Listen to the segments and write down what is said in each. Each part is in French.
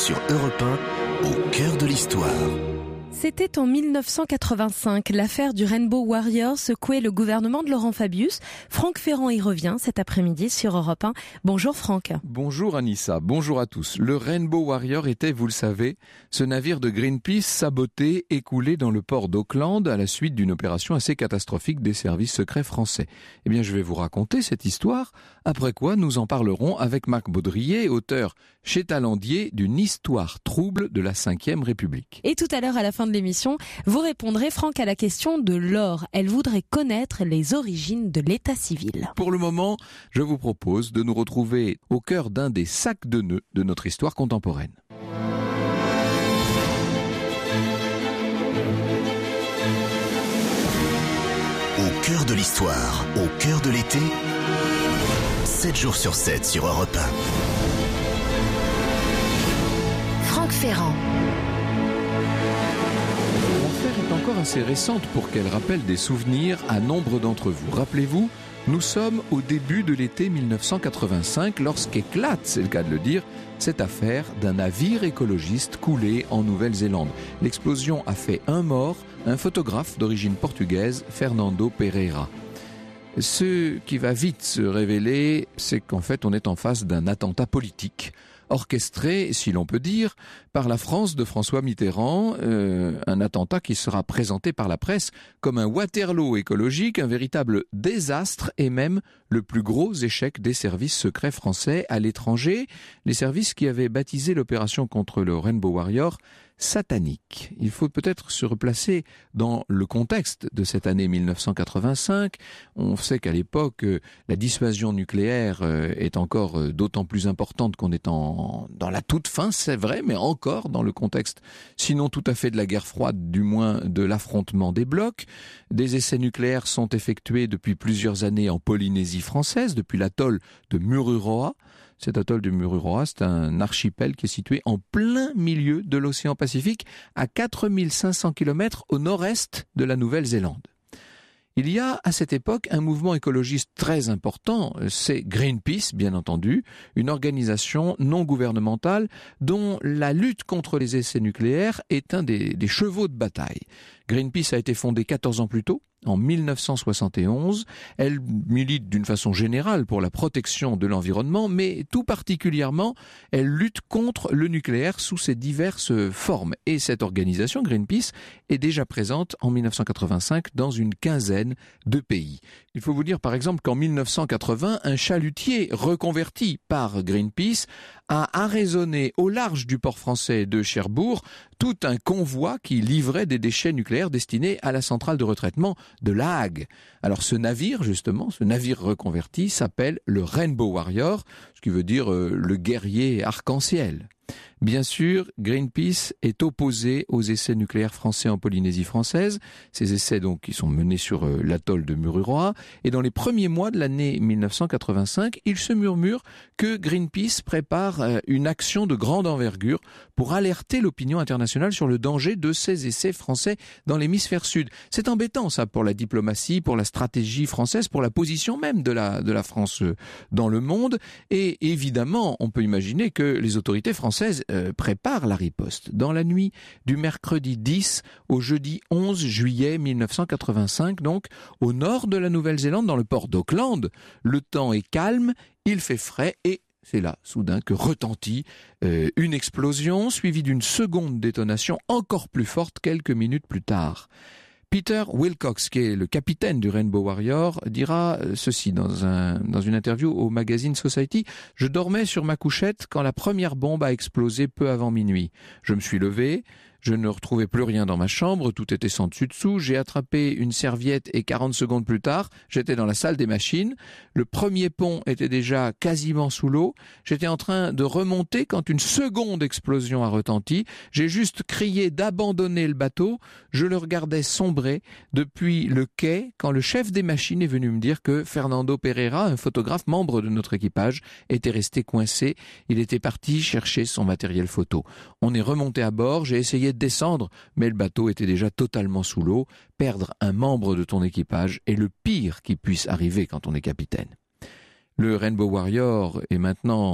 sur Europe 1, au cœur de l'histoire. C'était en 1985. L'affaire du Rainbow Warrior secouait le gouvernement de Laurent Fabius. Franck Ferrand y revient cet après-midi sur Europe 1. Bonjour Franck. Bonjour Anissa, bonjour à tous. Le Rainbow Warrior était, vous le savez, ce navire de Greenpeace saboté et coulé dans le port d'Auckland à la suite d'une opération assez catastrophique des services secrets français. Eh bien, je vais vous raconter cette histoire, après quoi nous en parlerons avec Marc Baudrier, auteur chez Talandier d'une histoire trouble de la Ve République. Et tout à l'heure, à la fin de l'émission, vous répondrez, Franck, à la question de Laure. Elle voudrait connaître les origines de l'état civil. Pour le moment, je vous propose de nous retrouver au cœur d'un des sacs de nœuds de notre histoire contemporaine. Au cœur de l'histoire, au cœur de l'été, 7 jours sur 7 sur Europe 1. Franck Ferrand. L'affaire est encore assez récente pour qu'elle rappelle des souvenirs à nombre d'entre vous. Rappelez-vous, nous sommes au début de l'été 1985 lorsqu'éclate, c'est le cas de le dire, cette affaire d'un navire écologiste coulé en Nouvelle-Zélande. L'explosion a fait un mort, un photographe d'origine portugaise, Fernando Pereira. Ce qui va vite se révéler, c'est qu'en fait on est en face d'un attentat politique, orchestré, si l'on peut dire, par la France de François Mitterrand, un attentat qui sera présenté par la presse comme un Waterloo écologique, un véritable désastre et même le plus gros échec des services secrets français à l'étranger, les services qui avaient baptisé l'opération contre le Rainbow Warrior satanique. Il faut peut-être se replacer dans le contexte de cette année 1985. On sait qu'à l'époque, la dissuasion nucléaire est encore d'autant plus importante qu'on est dans la toute fin, c'est vrai, mais encore dans le contexte, sinon tout à fait de la guerre froide, du moins de l'affrontement des blocs. Des essais nucléaires sont effectués depuis plusieurs années en Polynésie française, depuis l'atoll de Mururoa. Cet atoll de Mururoa, c'est un archipel qui est situé en plein milieu de l'océan Pacifique, à 4500 km au nord-est de la Nouvelle-Zélande. Il y a à cette époque un mouvement écologiste très important, c'est Greenpeace bien entendu, une organisation non gouvernementale dont la lutte contre les essais nucléaires est un des chevaux de bataille. Greenpeace a été fondée 14 ans plus tôt, en 1971. Elle milite d'une façon générale pour la protection de l'environnement, mais tout particulièrement, elle lutte contre le nucléaire sous ses diverses formes. Et cette organisation, Greenpeace, est déjà présente en 1985 dans une quinzaine de pays. Il faut vous dire par exemple qu'en 1980, un chalutier reconverti par Greenpeace a arraisonné au large du port français de Cherbourg tout un convoi qui livrait des déchets nucléaires destinés à la centrale de retraitement de La Hague. Alors ce navire, justement, ce navire reconverti s'appelle le Rainbow Warrior, ce qui veut dire le guerrier arc-en-ciel. Bien sûr, Greenpeace est opposé aux essais nucléaires français en Polynésie française. Ces essais, donc, qui sont menés sur l'atoll de Mururoa. Et dans les premiers mois de l'année 1985, il se murmure que Greenpeace prépare une action de grande envergure pour alerter l'opinion internationale sur le danger de ces essais français dans l'hémisphère sud. C'est embêtant, ça, pour la diplomatie, pour la stratégie française, pour la position même de la France dans le monde. Et évidemment, on peut imaginer que les autorités françaises prépare la riposte. Dans la nuit du mercredi 10 au jeudi 11 juillet 1985, donc, au nord de la Nouvelle-Zélande, dans le port d'Auckland, le temps est calme, il fait frais et c'est là, soudain, que retentit une explosion suivie d'une seconde détonation encore plus forte quelques minutes plus tard. Peter Wilcox, qui est le capitaine du Rainbow Warrior, dira ceci dans une interview au magazine Society. « Je dormais sur ma couchette quand la première bombe a explosé peu avant minuit. Je me suis levé, je ne retrouvais plus rien dans ma chambre, tout était sans dessus-dessous. J'ai attrapé une serviette et 40 secondes plus tard, j'étais dans la salle des machines. Le premier pont était déjà quasiment sous l'eau. J'étais en train de remonter quand une seconde explosion a retenti. J'ai juste crié d'abandonner le bateau. Je le regardais sombrer depuis le quai quand le chef des machines est venu me dire que Fernando Pereira, un photographe membre de notre équipage, était resté coincé. Il était parti chercher son matériel photo. On est remonté à bord, j'ai essayé de descendre, mais le bateau était déjà totalement sous l'eau. Perdre un membre de ton équipage est le pire qui puisse arriver quand on est capitaine. Le Rainbow Warrior est maintenant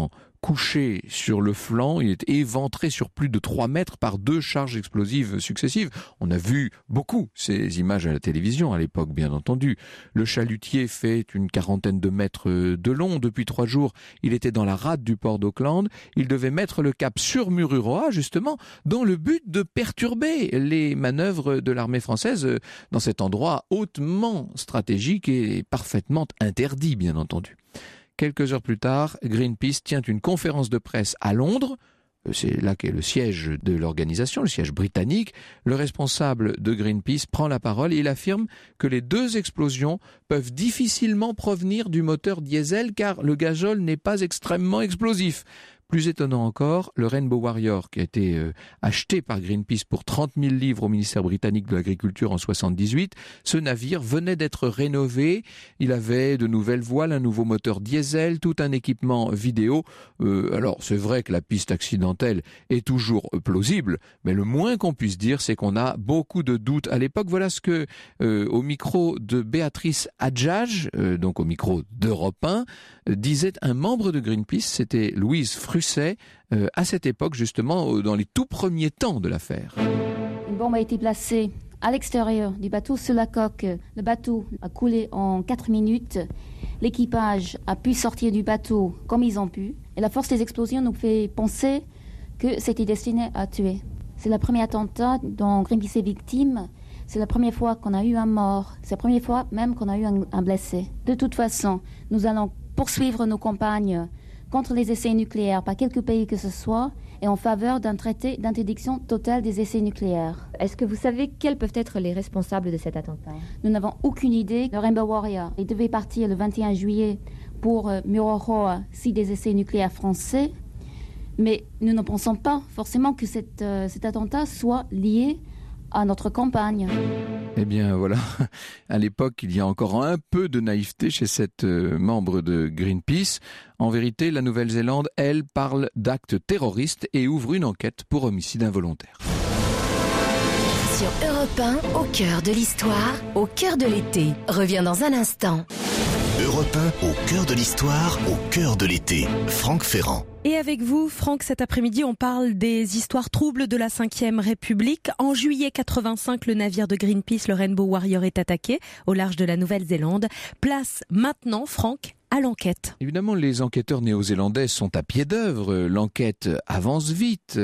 couché sur le flanc, il est éventré sur plus de 3 mètres par 2 charges explosives successives. On a vu beaucoup ces images à la télévision à l'époque, bien entendu. Le chalutier fait une 40aine de mètres de long. Depuis 3 jours, il était dans la rade du port d'Auckland. Il devait mettre le cap sur Mururoa, justement, dans le but de perturber les manœuvres de l'armée française dans cet endroit hautement stratégique et parfaitement interdit, bien entendu. Quelques heures plus tard, Greenpeace tient une conférence de presse à Londres. C'est là qu'est le siège de l'organisation, le siège britannique. Le responsable de Greenpeace prend la parole et il affirme que les 2 explosions peuvent difficilement provenir du moteur diesel car le gazole n'est pas extrêmement explosif. Plus étonnant encore, le Rainbow Warrior, qui a été acheté par Greenpeace pour 30 000 livres au ministère britannique de l'Agriculture en 78, ce navire venait d'être rénové. Il avait de nouvelles voiles, un nouveau moteur diesel, tout un équipement vidéo. Alors, c'est vrai que la piste accidentelle est toujours plausible, mais le moins qu'on puisse dire, c'est qu'on a beaucoup de doutes. À l'époque, voilà ce que, au micro de Béatrice Hadjadj, donc au micro d'Europe 1, disait un membre de Greenpeace, c'était Louise Frusset, à cette époque justement, dans les tout premiers temps de l'affaire. Une bombe a été placée à l'extérieur du bateau sur la coque. Le bateau a coulé en 4 minutes. L'équipage a pu sortir du bateau comme ils ont pu. Et la force des explosions nous fait penser que c'était destiné à tuer. C'est le premier attentat dont Greenpeace est victime. C'est la première fois qu'on a eu un mort. C'est la première fois même qu'on a eu un blessé. De toute façon, nous allons poursuivre nos campagnes contre les essais nucléaires par quelque pays que ce soit et en faveur d'un traité d'interdiction totale des essais nucléaires. Est-ce que vous savez quels peuvent être les responsables de cet attentat ? Nous n'avons aucune idée. Le Rainbow Warrior, il devait partir le 21 juillet pour Mururoa, site des essais nucléaires français, mais nous ne pensons pas forcément que cet attentat soit lié à notre campagne. Eh bien voilà, à l'époque il y a encore un peu de naïveté chez cette membre de Greenpeace. En vérité, la Nouvelle-Zélande, elle, parle d'actes terroristes et ouvre une enquête pour homicide involontaire. Sur Europe 1, au cœur de l'histoire, au cœur de l'été, revient dans un instant. Europe 1, au cœur de l'histoire, au cœur de l'été. Franck Ferrand. Et avec vous, Franck, cet après-midi, on parle des histoires troubles de la Ve République. En juillet 85, le navire de Greenpeace, le Rainbow Warrior, est attaqué au large de la Nouvelle-Zélande. Place maintenant, Franck, à l'enquête. Évidemment, les enquêteurs néo-zélandais sont à pied d'œuvre. L'enquête avance vite.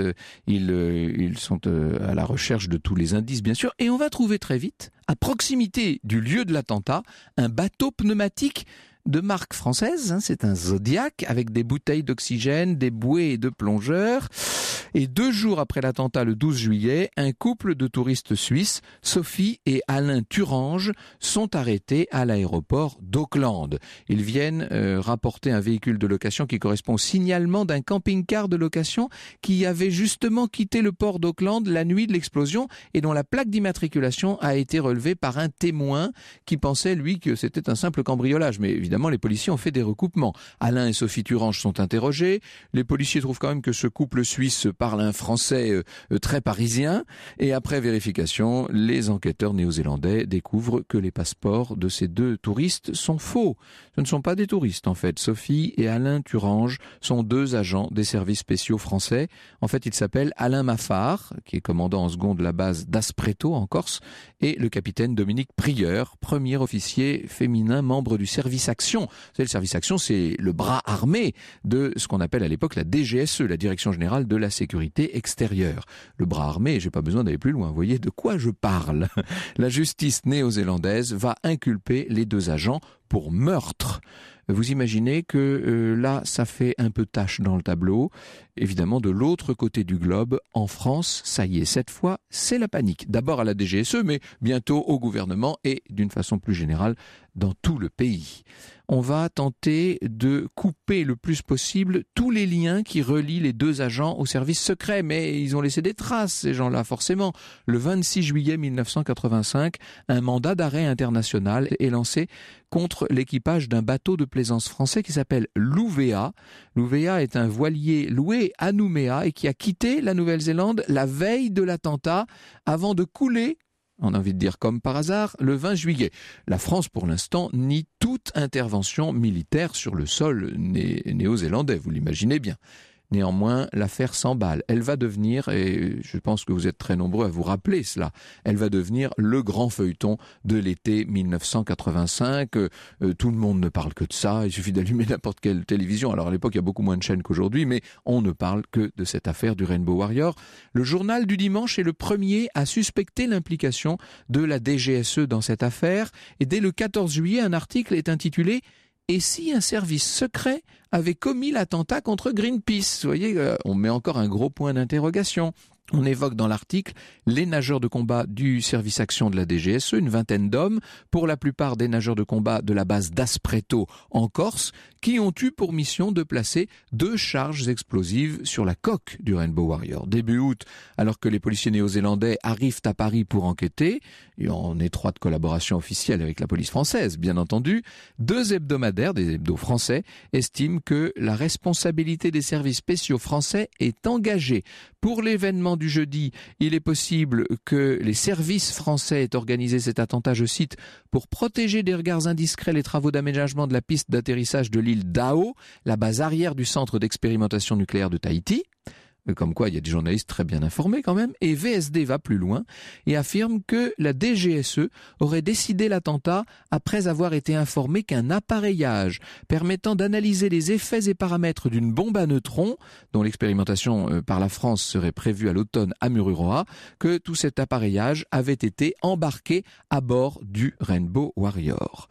Ils sont à la recherche de tous les indices, bien sûr. Et on va trouver très vite, à proximité du lieu de l'attentat, un bateau pneumatique de marque française, c'est un Zodiac avec des bouteilles d'oxygène, des bouées et de plongeurs. Et 2 jours après l'attentat, le 12 juillet, un couple de touristes suisses, Sophie et Alain Thurange, sont arrêtés à l'aéroport d'Auckland. Ils viennent rapporter un véhicule de location qui correspond au signalement d'un camping-car de location qui avait justement quitté le port d'Auckland la nuit de l'explosion et dont la plaque d'immatriculation a été relevée par un témoin qui pensait, lui, que c'était un simple cambriolage. Mais évidemment, les policiers ont fait des recoupements. Alain et Sophie Thurange sont interrogés. Les policiers trouvent quand même que ce couple suisse parle un français très parisien. Et après vérification, les enquêteurs néo-zélandais découvrent que les passeports de ces 2 touristes sont faux. Ce ne sont pas des touristes, en fait. Sophie et Alain Thurange sont 2 agents des services spéciaux français. En fait, ils s'appellent Alain Maffard, qui est commandant en second de la base d'Aspreto, en Corse, et le capitaine Dominique Prieur, premier officier féminin membre du service Action. Le service Action, c'est le bras armé de ce qu'on appelle à l'époque la DGSE, la Direction Générale de la Sécurité Extérieure. Le bras armé, j'ai pas besoin d'aller plus loin, vous voyez de quoi je parle. La justice néo-zélandaise va inculper les 2 agents pour meurtre. Vous imaginez que là, ça fait un peu tache dans le tableau. Évidemment, de l'autre côté du globe, en France, ça y est, cette fois, c'est la panique. D'abord à la DGSE, mais bientôt au gouvernement et, d'une façon plus générale, dans tout le pays. On va tenter de couper le plus possible tous les liens qui relient les 2 agents au service secret, mais ils ont laissé des traces, ces gens-là, forcément. Le 26 juillet 1985, un mandat d'arrêt international est lancé contre l'équipage d'un bateau de plaisance français qui s'appelle l'Ouvea. L'Ouvea est un voilier loué à Nouméa et qui a quitté la Nouvelle-Zélande la veille de l'attentat avant de couler on a envie de dire comme par hasard, le 20 juillet. La France, pour l'instant, nie toute intervention militaire sur le sol néo-zélandais, vous l'imaginez bien. Néanmoins, l'affaire s'emballe. Elle va devenir, et je pense que vous êtes très nombreux à vous rappeler cela, elle va devenir le grand feuilleton de l'été 1985. Tout le monde ne parle que de ça. Il suffit d'allumer n'importe quelle télévision. Alors à l'époque, il y a beaucoup moins de chaînes qu'aujourd'hui, mais on ne parle que de cette affaire du Rainbow Warrior. Le journal du dimanche est le premier à suspecter l'implication de la DGSE dans cette affaire. Et dès le 14 juillet, un article est intitulé « Et si un service secret avait commis l'attentat contre Greenpeace ?» Vous voyez, on met encore un gros point d'interrogation. On évoque dans l'article les nageurs de combat du service action de la DGSE, une vingtaine d'hommes, pour la plupart des nageurs de combat de la base d'Aspreto en Corse, qui ont eu pour mission de placer 2 charges explosives sur la coque du Rainbow Warrior. Début août, alors que les policiers néo-zélandais arrivent à Paris pour enquêter, et en étroite collaboration officielle avec la police française, bien entendu, 2 hebdomadaires, des hebdos français, estiment que la responsabilité des services spéciaux français est engagée. Pour l'événement du jeudi, il est possible que les services français aient organisé cet attentat, je cite, pour protéger des regards indiscrets les travaux d'aménagement de la piste d'atterrissage de l'île d'Ao, la base arrière du centre d'expérimentation nucléaire de Tahiti. Comme quoi, il y a des journalistes très bien informés quand même. Et VSD va plus loin et affirme que la DGSE aurait décidé l'attentat après avoir été informé qu'un appareillage permettant d'analyser les effets et paramètres d'une bombe à neutrons, dont l'expérimentation par la France serait prévue à l'automne à Mururoa, que tout cet appareillage avait été embarqué à bord du Rainbow Warrior.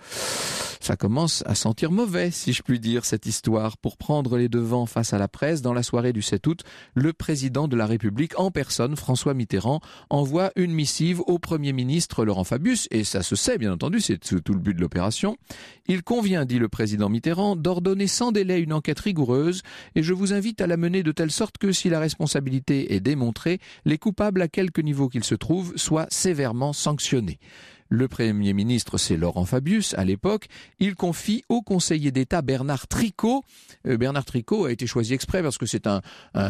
Ça commence à sentir mauvais, si je puis dire, cette histoire. Pour prendre les devants face à la presse, dans la soirée du 7 août, le président de la République, en personne, François Mitterrand, envoie une missive au Premier ministre Laurent Fabius, et ça se sait, bien entendu, c'est tout le but de l'opération. Il convient, dit le président Mitterrand, d'ordonner sans délai une enquête rigoureuse, et je vous invite à la mener de telle sorte que, si la responsabilité est démontrée, les coupables, à quelque niveau qu'ils se trouvent, soient sévèrement sanctionnés. Le Premier ministre, c'est Laurent Fabius à l'époque. Il confie au conseiller d'État Bernard Tricot. Bernard Tricot a été choisi exprès parce que c'est un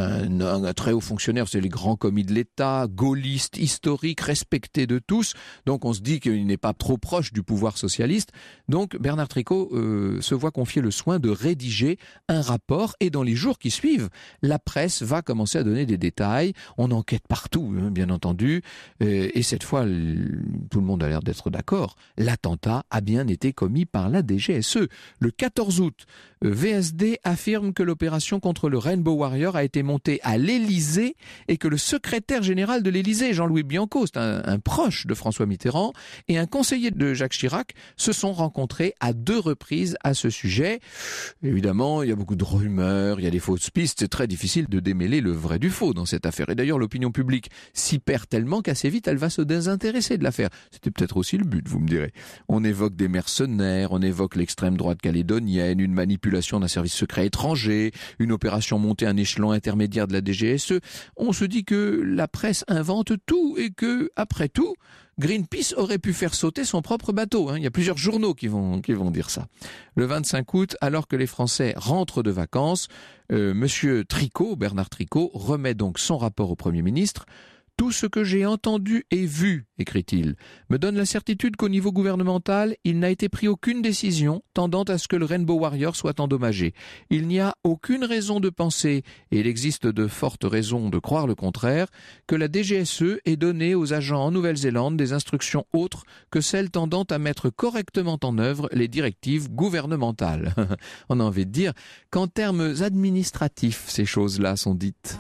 très haut fonctionnaire, c'est les grands commis de l'État, gaulliste, historique, respecté de tous. Donc on se dit qu'il n'est pas trop proche du pouvoir socialiste. Donc Bernard Tricot se voit confier le soin de rédiger un rapport. Et dans les jours qui suivent, la presse va commencer à donner des détails. On enquête partout, bien entendu. Et cette fois, tout le monde a l'air d'être d'accord, l'attentat a bien été commis par la DGSE. Le 14 août, VSD affirme que l'opération contre le Rainbow Warrior a été montée à l'Élysée et que le secrétaire général de l'Élysée, Jean-Louis Bianco, c'est un proche de François Mitterrand, et un conseiller de Jacques Chirac se sont rencontrés à 2 reprises à ce sujet. Évidemment, il y a beaucoup de rumeurs, il y a des fausses pistes, c'est très difficile de démêler le vrai du faux dans cette affaire. Et d'ailleurs, l'opinion publique s'y perd tellement qu'assez vite, elle va se désintéresser de l'affaire. C'était peut-être aussi le but, vous me direz. On évoque des mercenaires, on évoque l'extrême droite calédonienne, une manipulation d'un service secret étranger, une opération montée à un échelon intermédiaire de la DGSE. On se dit que la presse invente tout et que, après tout, Greenpeace aurait pu faire sauter son propre bateau. Il y a plusieurs journaux qui vont dire ça. Le 25 août, alors que les Français rentrent de vacances, Monsieur Tricot, Bernard Tricot, remet donc son rapport au Premier ministre. Tout ce que j'ai entendu et vu, écrit-il, me donne la certitude qu'au niveau gouvernemental, il n'a été pris aucune décision tendant à ce que le Rainbow Warrior soit endommagé. Il n'y a aucune raison de penser, et il existe de fortes raisons de croire le contraire, que la DGSE ait donné aux agents en Nouvelle-Zélande des instructions autres que celles tendant à mettre correctement en œuvre les directives gouvernementales. On a envie de dire qu'en termes administratifs, ces choses-là sont dites.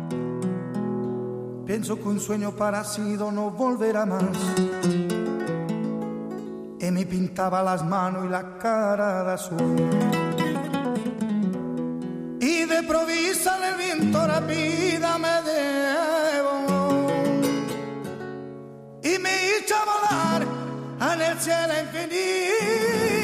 Pienso qu'un sueño parecido no volverá más. Y me pintaba las manos y la cara de azul. Y de provisa el viento rápida me llevó. Y me hizo volar en el cielo infinito.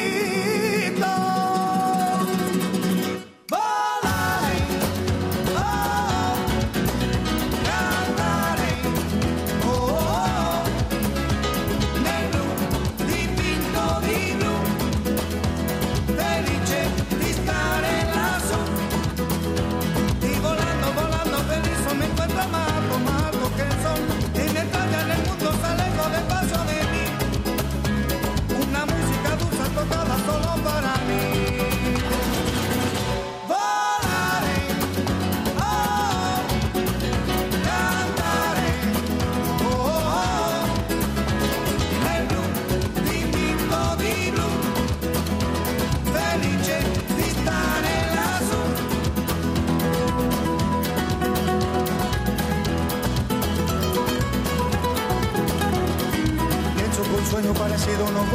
Más alto que el sol, y mientras ya en el mundo se alejo de paso.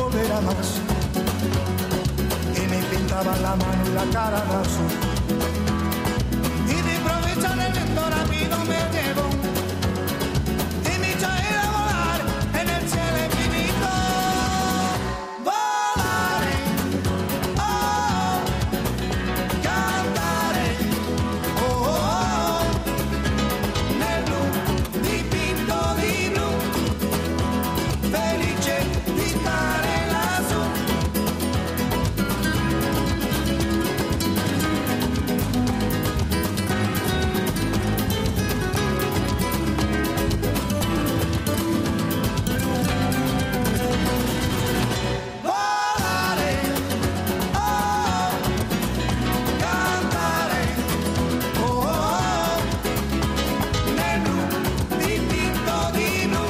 volver a más. Y me pintaban la mano y la cara de azul. Y de improviso en el viento rápido me llevó. Y me hizo ir a volar en el cielo infinito. Volaré, oh, cantaré, oh, oh, nel blu dipinto di blu, felice di stare lassù. Volare, oh, cantare, oh, oh, nel blu dipinto di blu,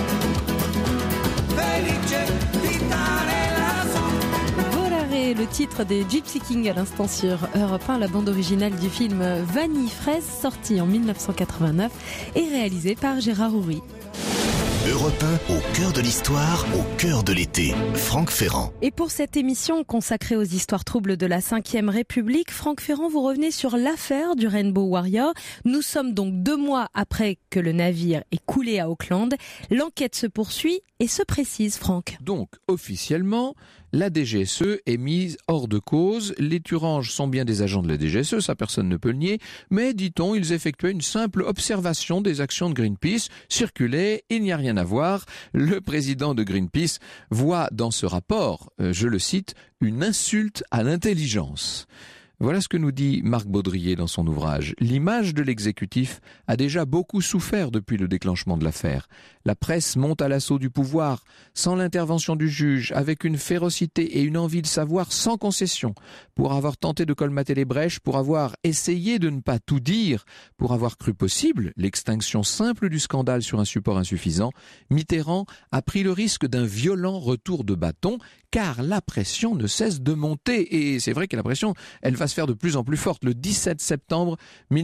felice di stare lassù. Volare, le titre des Gypsy Kings à l'instant sur Europe 1, la bande originale du film Vanille Fraise, sorti en 1989 et réalisé par Gérard Houry. Europe 1, au cœur de l'histoire, au cœur de l'été. Franck Ferrand. Et pour cette émission consacrée aux histoires troubles de la 5e République, Franck Ferrand, vous revenez sur l'affaire du Rainbow Warrior. Nous sommes donc 2 mois après que le navire est coulé à Auckland. L'enquête se poursuit et se précise, Franck. Donc, officiellement, la DGSE est mise hors de cause. Les Thuranges sont bien des agents de la DGSE, ça personne ne peut le nier. Mais, dit-on, ils effectuaient une simple observation des actions de Greenpeace. Circulaient, il n'y a rien à voir. Le président de Greenpeace voit dans ce rapport, je le cite, une insulte à l'intelligence. Voilà ce que nous dit Marc Baudrier dans son ouvrage. L'image de l'exécutif a déjà beaucoup souffert depuis le déclenchement de l'affaire. La presse monte à l'assaut du pouvoir, sans l'intervention du juge, avec une férocité et une envie de savoir sans concession, pour avoir tenté de colmater les brèches, pour avoir essayé de ne pas tout dire, pour avoir cru possible l'extinction simple du scandale sur un support insuffisant. Mitterrand a pris le risque d'un violent retour de bâton, car la pression ne cesse de monter. Et c'est vrai que la pression, elle va se faire de plus en plus forte. Le 17 septembre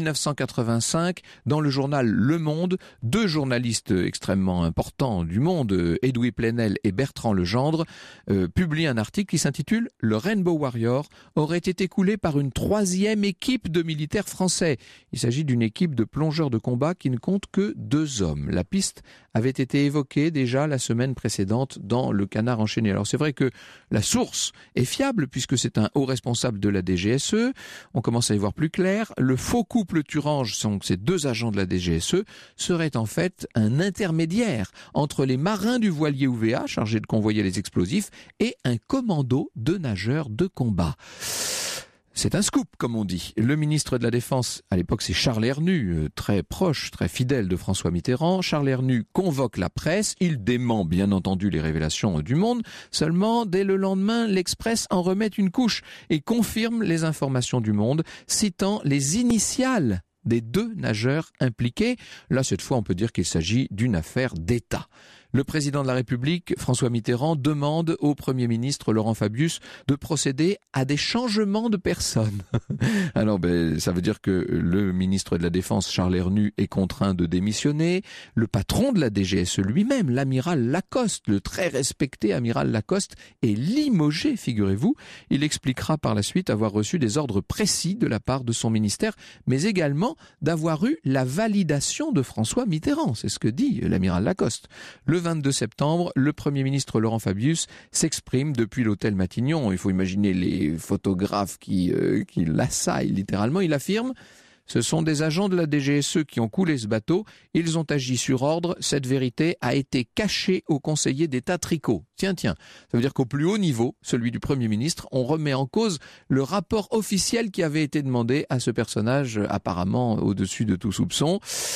1985, dans le journal Le Monde, 2 journalistes extrêmement importants du Monde, Edoui Plenel et Bertrand Legendre, publient un article qui s'intitule « Le Rainbow Warrior aurait été coulé par une 3e équipe de militaires français ». Il s'agit d'une équipe de plongeurs de combat qui ne compte que 2 hommes. La piste avait été évoquée déjà la semaine précédente dans Le Canard enchaîné. Alors c'est vrai que la source est fiable puisque c'est un haut responsable de la DGSE. On commence à y voir plus clair. Le faux couple Thurange, donc ces 2 agents de la DGSE, serait en fait un intermédiaire entre les marins du voilier UVA, chargés de convoyer les explosifs, et un commando de nageurs de combat. C'est un scoop, comme on dit. Le ministre de la Défense, à l'époque c'est Charles Hernu, très proche, très fidèle de François Mitterrand. Charles Hernu convoque la presse, il dément bien entendu les révélations du Monde. Seulement, dès le lendemain, l'Express en remet une couche et confirme les informations du Monde, citant les initiales des 2 nageurs impliqués. Là, cette fois, on peut dire qu'il s'agit d'une affaire d'État. Le président de la République, François Mitterrand, demande au Premier ministre Laurent Fabius de procéder à des changements de personnes. Alors, ça veut dire que le ministre de la Défense, Charles Hernu, est contraint de démissionner. Le patron de la DGSE lui-même, l'amiral Lacoste, le très respecté amiral Lacoste, est limogé, figurez-vous. Il expliquera par la suite avoir reçu des ordres précis de la part de son ministère, mais également d'avoir eu la validation de François Mitterrand. C'est ce que dit l'amiral Lacoste. Le 22 septembre, le Premier ministre Laurent Fabius s'exprime depuis l'hôtel Matignon. Il faut imaginer les photographes qui l'assaillent littéralement. Il affirme: ce sont des agents de la DGSE qui ont coulé ce bateau. Ils ont agi sur ordre. Cette vérité a été cachée au conseiller d'État Tricot. Tiens. Ça veut dire qu'au plus haut niveau, celui du Premier ministre, on remet en cause le rapport officiel qui avait été demandé à ce personnage apparemment au-dessus de tout soupçon.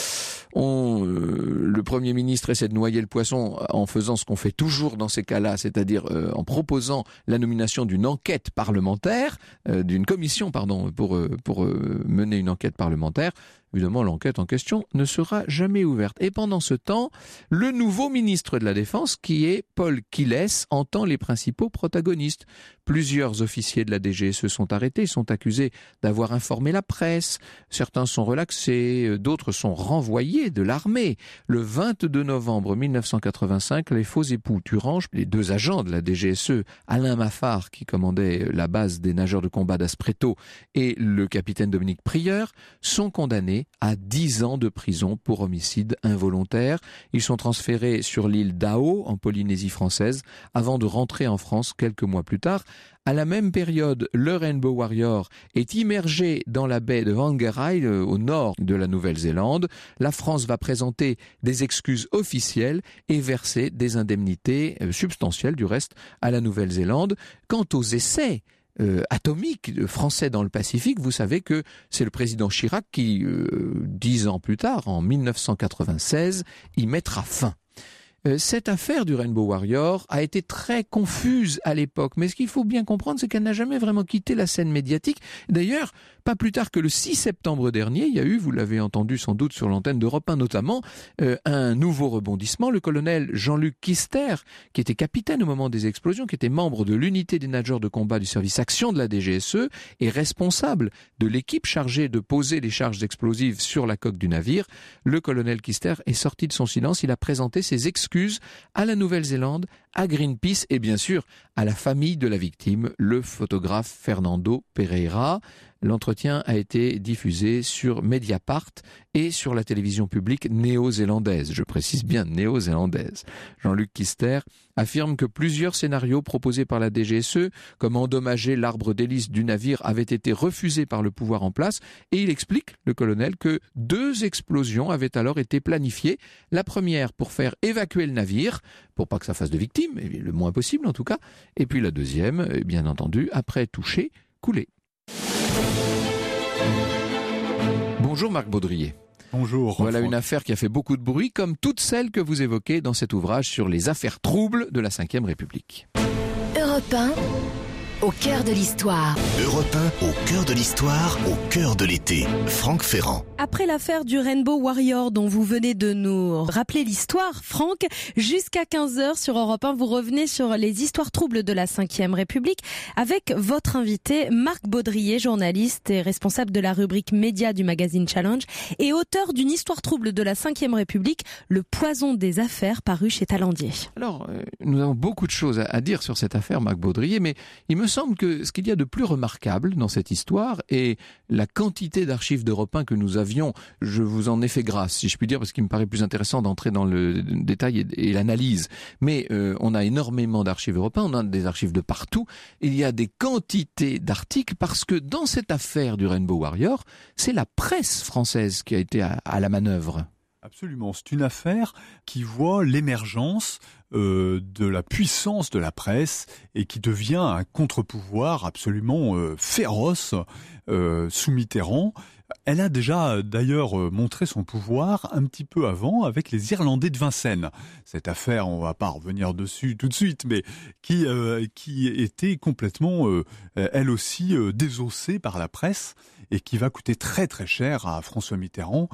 Le Premier ministre essaie de noyer le poisson en faisant ce qu'on fait toujours dans ces cas-là, c'est-à-dire en proposant la nomination d'une enquête parlementaire, d'une commission, pour mener une enquête parlementaire. évidemment, l'enquête en question ne sera jamais ouverte. Et pendant ce temps, le nouveau ministre de la Défense, qui est Paul Quilles, entend les principaux protagonistes. Plusieurs officiers de la DGSE sont arrêtés, ils sont accusés d'avoir informé la presse. Certains sont relaxés, d'autres sont renvoyés de l'armée. Le 22 novembre 1985, les faux époux Turange, les deux agents de la DGSE, Alain Maffard, qui commandait la base des nageurs de combat d'Aspreto, et le capitaine Dominique Prieur, sont condamnés à 10 ans de prison pour homicide involontaire. Ils sont transférés sur l'île d'Ao, en Polynésie française, avant de rentrer en France quelques mois plus tard. À la même période, le Rainbow Warrior est immergé dans la baie de Whangarei, au nord de la Nouvelle-Zélande. La France va présenter des excuses officielles et verser des indemnités substantielles, du reste, à la Nouvelle-Zélande. Quant aux essais atomiques français dans le Pacifique, vous savez que c'est le président Chirac qui, 10 ans plus tard, en 1996, y mettra fin. Cette affaire du Rainbow Warrior a été très confuse à l'époque, mais ce qu'il faut bien comprendre, c'est qu'elle n'a jamais vraiment quitté la scène médiatique. D'ailleurs, pas plus tard que le 6 septembre dernier, il y a eu, vous l'avez entendu sans doute sur l'antenne d'Europe 1 notamment, un nouveau rebondissement. Le colonel Jean-Luc Kister, qui était capitaine au moment des explosions, qui était membre de l'unité des nageurs de combat du service action de la DGSE et responsable de l'équipe chargée de poser les charges explosives sur la coque du navire. Le colonel Kister est sorti de son silence, il a présenté ses excuses à la Nouvelle-Zélande, à Greenpeace et bien sûr à la famille de la victime, le photographe Fernando Pereira. L'entretien a été diffusé sur Mediapart et sur la télévision publique néo-zélandaise. Je précise bien néo-zélandaise. Jean-Luc Kister affirme que plusieurs scénarios proposés par la DGSE, comme endommager l'arbre d'hélice du navire, avaient été refusés par le pouvoir en place. Et il explique, le colonel, que 2 explosions avaient alors été planifiées. La première pour faire évacuer le navire, pour pas que ça fasse de victimes, le moins possible en tout cas. Et puis la deuxième, bien entendu, après toucher, couler. Bonjour Marc Baudrier. Bonjour. Voilà une affaire qui a fait beaucoup de bruit, comme toutes celles que vous évoquez dans cet ouvrage sur les affaires troubles de la Ve République. Europe 1, au cœur de l'histoire. Europe 1, au cœur de l'histoire, au cœur de l'été. Franck Ferrand. Après l'affaire du Rainbow Warrior dont vous venez de nous rappeler l'histoire, Franck, jusqu'à 15h sur Europe 1, vous revenez sur les histoires troubles de la Ve République avec votre invité Marc Baudrier, journaliste et responsable de la rubrique médias du magazine Challenge et auteur d'une histoire trouble de la Ve République, Le poison des affaires, paru chez Talandier. Alors, nous avons beaucoup de choses à dire sur cette affaire, Marc Baudrier, mais il me semble que ce qu'il y a de plus remarquable dans cette histoire est la quantité d'archives d'Europe 1 que nous avions. Je vous en ai fait grâce, si je puis dire, parce qu'il me paraît plus intéressant d'entrer dans le détail et l'analyse. Mais on a énormément d'archives européennes, on a des archives de partout. Il y a des quantités d'articles parce que dans cette affaire du Rainbow Warrior, c'est la presse française qui a été à la manœuvre. Absolument, c'est une affaire qui voit l'émergence de la puissance de la presse et qui devient un contre-pouvoir absolument féroce sous Mitterrand. Elle a déjà d'ailleurs montré son pouvoir un petit peu avant avec les Irlandais de Vincennes. Cette affaire, on va pas revenir dessus tout de suite, mais qui était complètement, elle aussi, désossée par la presse et qui va coûter très très cher à François Mitterrand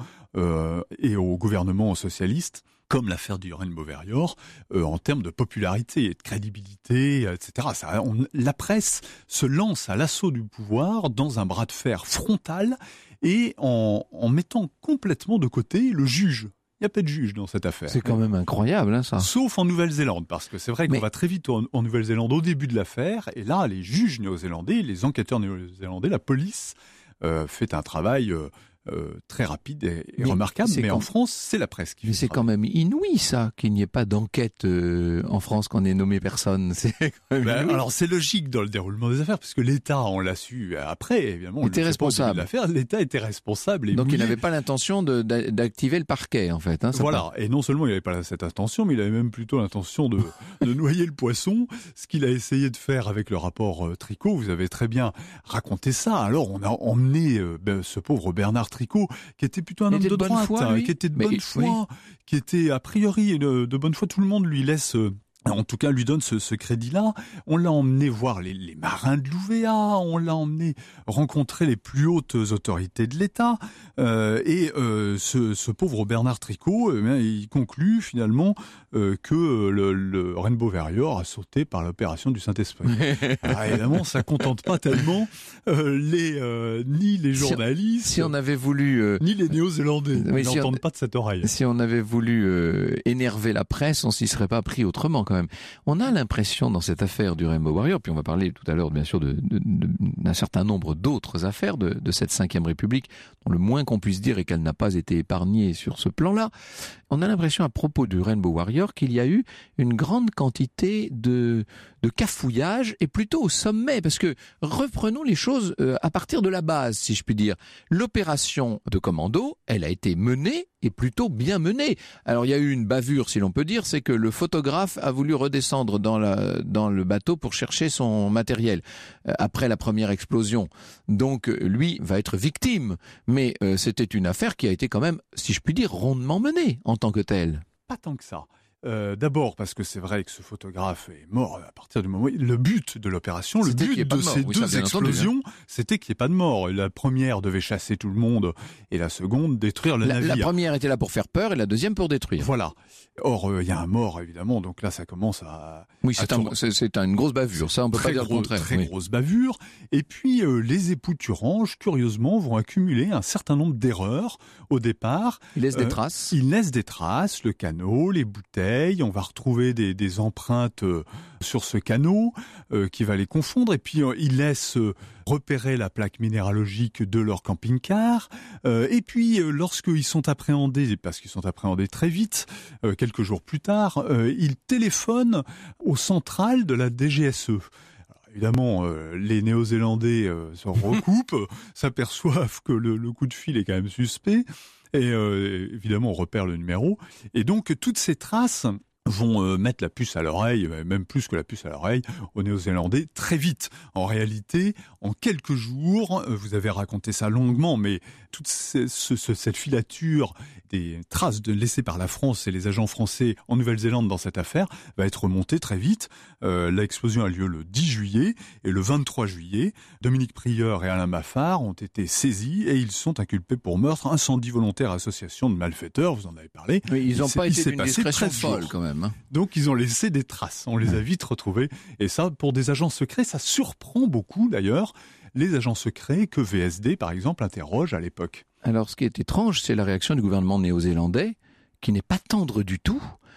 et au gouvernement socialiste, comme l'affaire du Rainbow Warrior, en termes de popularité et de crédibilité, etc. La presse se lance à l'assaut du pouvoir dans un bras de fer frontal et en mettant complètement de côté le juge. Il n'y a pas de juge dans cette affaire. C'est quand même incroyable, hein, ça. Sauf en Nouvelle-Zélande, parce que c'est vrai qu'on va très vite en Nouvelle-Zélande au début de l'affaire, et là, les juges néo-zélandais, les enquêteurs néo-zélandais, la police fait un travail très rapide et remarquable, mais en France, c'est la presse qui fait. Mais c'est quand même inouï, ça, qu'il n'y ait pas d'enquête en France, qu'on ait nommé personne. C'est quand même alors c'est logique dans le déroulement des affaires, puisque l'État, on l'a su après, évidemment, on était responsable. L'affaire, l'État était responsable. Et donc il n'avait pas l'intention d'activer le parquet, en fait. Hein, voilà, et non seulement il n'avait pas cette intention, mais il avait même plutôt l'intention de noyer le poisson, ce qu'il a essayé de faire avec le rapport Tricot. Vous avez très bien raconté ça. Alors on a emmené ce pauvre Bernard Tricot, qui était plutôt un homme de droite, qui était de bonne foi, qui était a priori de bonne foi. Tout le monde lui laisse en tout cas, lui donne ce crédit-là. On l'a emmené voir les marins de l'UVA, on l'a emmené rencontrer les plus hautes autorités de l'État. Ce pauvre Bernard Tricot, il conclut finalement que le Rainbow Warrior a sauté par l'opération du Saint-Esprit. Alors, évidemment, ça contente pas tellement ni les journalistes, si on avait voulu, ni les Néo-Zélandais. Ils n'entendent pas de cette oreille. Si on avait voulu énerver la presse, on s'y serait pas pris autrement quand même. On a l'impression dans cette affaire du Rainbow Warrior, puis on va parler tout à l'heure bien sûr d'un certain nombre d'autres affaires de cette 5e République, dont le moins qu'on puisse dire est qu'elle n'a pas été épargnée sur ce plan-là. On a l'impression à propos du Rainbow Warrior qu'il y a eu une grande quantité de cafouillage, et plutôt au sommet, parce que reprenons les choses à partir de la base, si je puis dire. L'opération de commando, elle a été menée, et plutôt bien menée. Alors il y a eu une bavure, si l'on peut dire, c'est que le photographe a voulu redescendre dans le bateau pour chercher son matériel après la première explosion. Donc lui va être victime, mais c'était une affaire qui a été quand même, si je puis dire, rondement menée en tant que telle. Pas tant que ça. D'abord parce que c'est vrai que ce photographe est mort à partir du moment où le but de l'opération, le but de ces deux explosions, c'était qu'il n'y ait pas de mort. La première devait chasser tout le monde et la seconde détruire le navire. La première était là pour faire peur et la deuxième pour détruire. Voilà. Or, il y a un mort évidemment, donc là ça commence à... Oui, c'est une grosse bavure, ça on peut pas dire le contraire. Très grosse bavure. Et puis les époux Thurange, curieusement, vont accumuler un certain nombre d'erreurs au départ. Ils laissent des traces. Ils laissent des traces, le canot, les bouteilles. On va retrouver des empreintes sur ce canot qui va les confondre. Et puis, ils laissent repérer la plaque minéralogique de leur camping-car. Et puis, lorsqu'ils sont appréhendés, parce qu'ils sont appréhendés très vite, quelques jours plus tard, ils téléphonent au central de la DGSE. Évidemment, les Néo-Zélandais se recoupent, s'aperçoivent que le coup de fil est quand même suspect. Et évidemment, on repère le numéro. Et donc, toutes ces traces vont mettre la puce à l'oreille, même plus que la puce à l'oreille, aux Néo-Zélandais très vite. En réalité, en quelques jours, vous avez raconté ça longuement, mais toute cette filature des traces laissées par la France et les agents français en Nouvelle-Zélande dans cette affaire va être remontée très vite. L'explosion a lieu le 10 juillet et le 23 juillet, Dominique Prieur et Alain Maffard ont été saisis et ils sont inculpés pour meurtre, incendie volontaire, association de malfaiteurs, vous en avez parlé. Oui, ils n'ont pas été d'une discrétion folle quand même. Donc ils ont laissé des traces, on les a vite retrouvés. Et ça, pour des agents secrets, ça surprend beaucoup d'ailleurs les agents secrets que VSD, par exemple, interroge à l'époque. Alors ce qui est étrange, c'est la réaction du gouvernement néo-zélandais, qui n'est pas tendre du tout.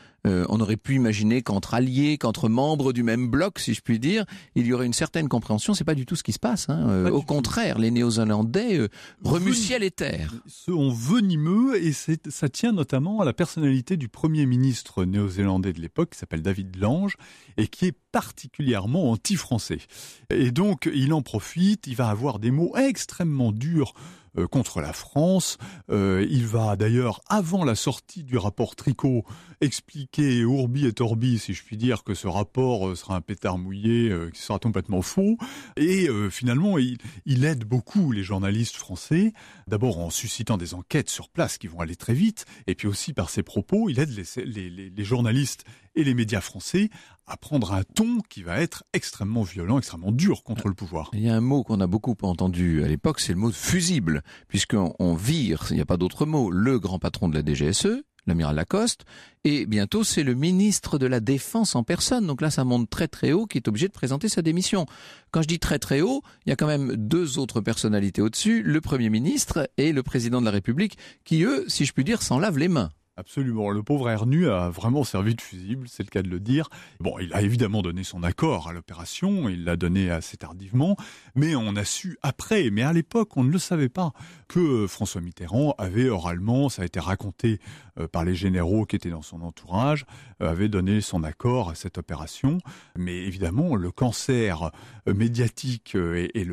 On aurait pu imaginer qu'entre alliés, qu'entre membres du même bloc, si je puis dire, il y aurait une certaine compréhension. C'est pas du tout ce qui se passe. Au contraire, les Néo-Zélandais remuent ciel et terre. Ceux ont venimeux, et ça tient notamment à la personnalité du premier ministre néo-zélandais de l'époque, qui s'appelle David Lange, et qui est particulièrement anti-français. Et donc, il en profite, il va avoir des mots extrêmement durs contre la France. Il va d'ailleurs, avant la sortie du rapport Tricot, expliquer ourbi et torbi, si je puis dire, que ce rapport sera un pétard mouillé, qui sera complètement faux. Et finalement, il aide beaucoup les journalistes français, d'abord en suscitant des enquêtes sur place qui vont aller très vite, et puis aussi par ses propos, il aide les journalistes et les médias français à prendre un ton qui va être extrêmement violent, extrêmement dur contre le pouvoir. Il y a un mot qu'on a beaucoup entendu à l'époque, c'est le mot fusible, puisqu'on vire, il n'y a pas d'autre mot, le grand patron de la DGSE, l'amiral Lacoste, et bientôt c'est le ministre de la Défense en personne. Donc là, ça monte très très haut, qui est obligé de présenter sa démission. Quand je dis très très haut, il y a quand même deux autres personnalités au-dessus, le Premier ministre et le Président de la République, qui eux, si je puis dire, s'en lavent les mains. Absolument. Le pauvre Ernu a vraiment servi de fusible, c'est le cas de le dire. Bon, il a évidemment donné son accord à l'opération, il l'a donné assez tardivement, mais on a su après, mais à l'époque, on ne le savait pas, que François Mitterrand avait oralement, ça a été raconté par les généraux qui étaient dans son entourage, avait donné son accord à cette opération. Mais évidemment, le cancer médiatique et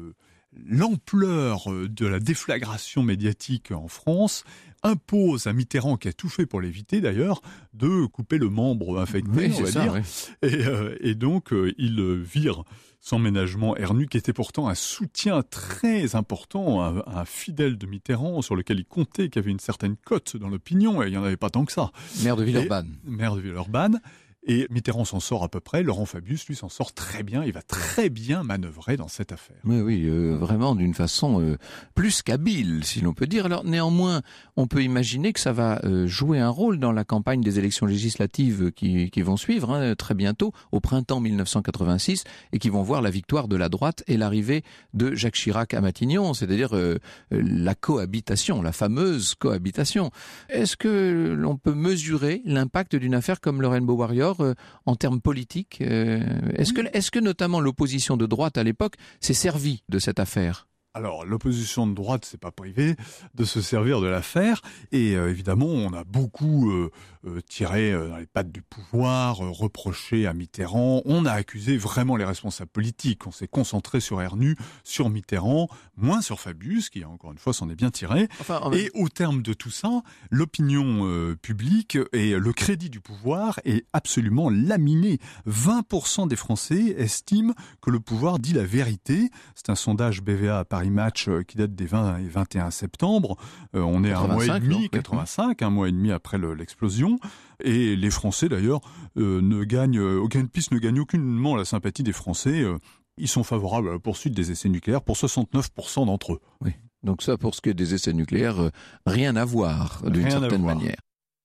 l'ampleur de la déflagration médiatique en France impose à Mitterrand, qui a tout fait pour l'éviter d'ailleurs, de couper le membre infecté, oui, on va dire. Oui. Et donc, il vire sans ménagement Ernu, qui était pourtant un soutien très important, un fidèle de Mitterrand, sur lequel il comptait, qui avait une certaine cote dans l'opinion, et il n'y en avait pas tant que ça. Maire de Villeurbanne. Maire de Villeurbanne. Et Mitterrand s'en sort à peu près, Laurent Fabius, lui, s'en sort très bien, il va très bien manœuvrer dans cette affaire. Oui, vraiment d'une façon plus qu'habile, si l'on peut dire. Alors néanmoins, on peut imaginer que ça va jouer un rôle dans la campagne des élections législatives qui vont suivre très bientôt, au printemps 1986, et qui vont voir la victoire de la droite et l'arrivée de Jacques Chirac à Matignon, c'est-à-dire la cohabitation, la fameuse cohabitation. Est-ce que l'on peut mesurer l'impact d'une affaire comme le Rainbow Warrior en termes politiques? Est-ce que notamment l'opposition de droite à l'époque s'est servie de cette affaire? Alors, l'opposition de droite, c'est pas privé de se servir de l'affaire. Et évidemment, on a beaucoup tiré dans les pattes du pouvoir, reproché à Mitterrand. On a accusé vraiment les responsables politiques. On s'est concentré sur Ernu, sur Mitterrand, moins sur Fabius, qui, encore une fois, s'en est bien tiré. Et au terme de tout ça, l'opinion publique et le crédit du pouvoir est absolument laminé. 20% des Français estiment que le pouvoir dit la vérité. C'est un sondage BVA à Paris Match qui date des 20 et 21 septembre. On est à un mois et demi, 85, un mois et demi après l'explosion. Et les Français, d'ailleurs, Greenpeace ne gagne aucunement la sympathie des Français. Ils sont favorables à la poursuite des essais nucléaires pour 69% d'entre eux. Oui. Donc ça, pour ce qui est des essais nucléaires, rien à voir, d'une certaine manière.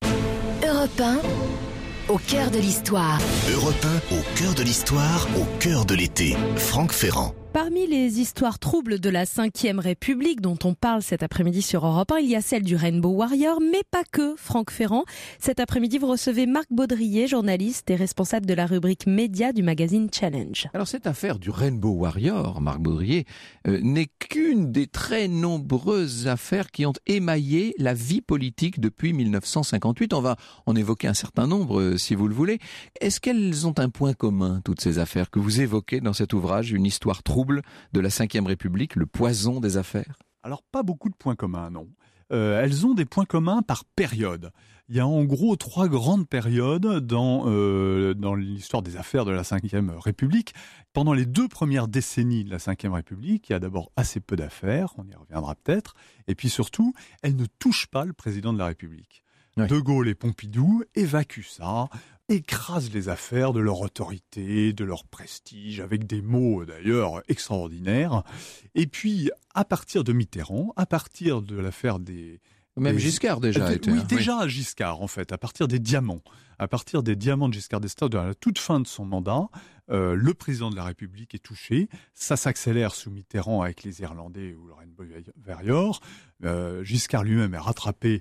Europe 1, au cœur de l'histoire. Europe 1, au cœur de l'histoire, au cœur de l'été. Franck Ferrand. Parmi les histoires troubles de la Ve République dont on parle cet après-midi sur Europe 1, il y a celle du Rainbow Warrior, mais pas que, Franck Ferrand. Cet après-midi, vous recevez Marc Baudrier, journaliste et responsable de la rubrique médias du magazine Challenge. Alors cette affaire du Rainbow Warrior, Marc Baudrier, n'est qu'une des très nombreuses affaires qui ont émaillé la vie politique depuis 1958. On va en évoquer un certain nombre, si vous le voulez. Est-ce qu'elles ont un point commun, toutes ces affaires que vous évoquez dans cet ouvrage, une histoire trouble de la Ve République, le poison des affaires? Alors, pas beaucoup de points communs, non. Elles ont des points communs par période. Il y a en gros 3 grandes périodes dans l'histoire des affaires de la Ve République. Pendant les 2 premières décennies de la Ve République, il y a d'abord assez peu d'affaires, on y reviendra peut-être, et puis surtout, elles ne touchent pas le président de la République. Oui. De Gaulle et Pompidou évacuent ça, écrasent les affaires de leur autorité, de leur prestige, avec des mots d'ailleurs extraordinaires. Et puis, à partir de Mitterrand, à partir de l'affaire des... Même Giscard déjà était. Oui, déjà Giscard en fait, à partir des diamants. À partir des diamants de Giscard d'Estaing, à la toute fin de son mandat, le président de la République est touché. Ça s'accélère sous Mitterrand avec les Irlandais ou le Rainbow Warrior. Giscard lui-même est rattrapé